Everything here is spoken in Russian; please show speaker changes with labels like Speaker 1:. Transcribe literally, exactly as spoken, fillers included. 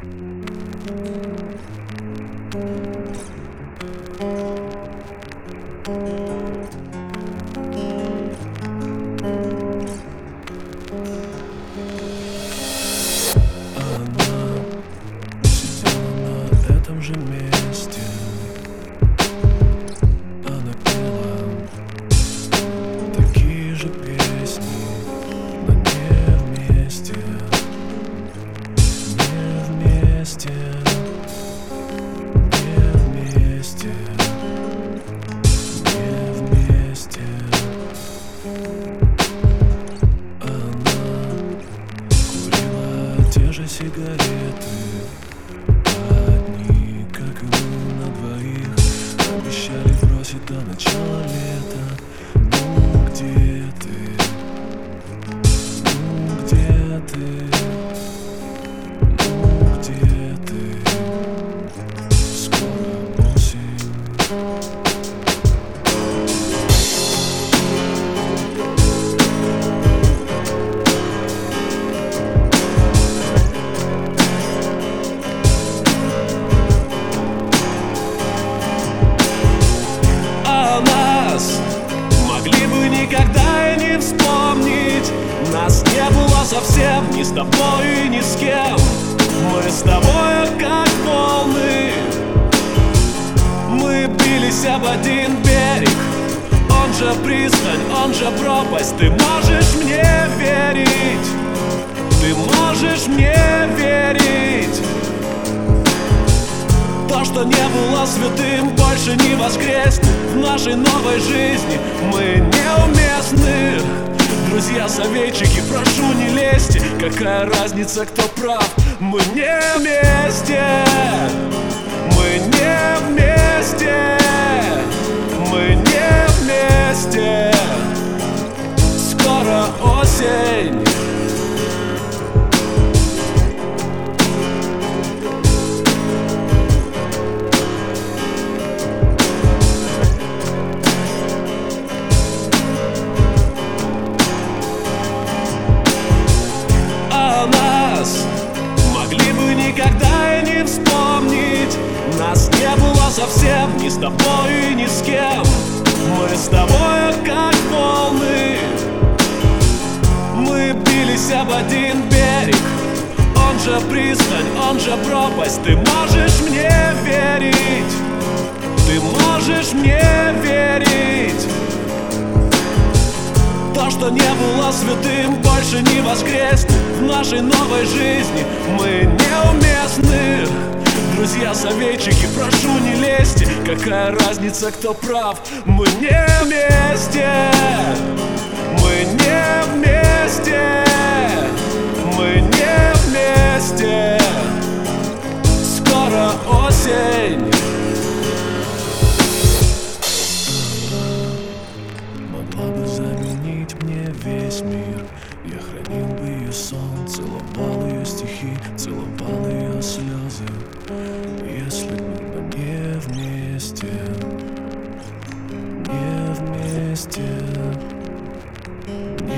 Speaker 1: На этом же месте она пела такие же песни, но не вместе, не вместе, не вместе, не вместе. Она курила те же сигареты, одни, как и мы на двоих. Обещали бросить до начала лета. Ну где ты? Ну где ты? Ну где ты? Скоро осень. Могли бы никогда и не вспомнить. Нас не было совсем ни с тобой, ни с кем. Мы с тобой как волны. Мы бились об один берег. Он же пристань, он же пропасть. Ты можешь мне верить. Ты можешь мне верить. То, что не было святым, больше не воскреснет. В нашей новой жизни мы неуместны. Друзья-советчики, прошу, не лезьте. Какая разница, кто прав? Мы не вместе. Мы не вместе. Мы не вместе. Скоро осень. Могли бы никогда и не вспомнить. Нас не было совсем ни с тобой, ни с кем. Мы с тобой как волны. Мы бились об один берег. Он же пристань, он же пропасть. Ты можешь мне верить. Ты можешь мне верить. То, что не было святым, больше не воскреснет. В нашей новой жизни мы неуместны. Друзья-советчики, прошу, не лезьте. Какая разница, кто прав? Мы не вместе. Мы не вместе. Мы не вместе. Скоро осень. Могла бы заменить мне весь мир. Я хранил бы ее сон, целовал ее стихи, целовал ее слезы. Если бы мы не вместе, не вместе, не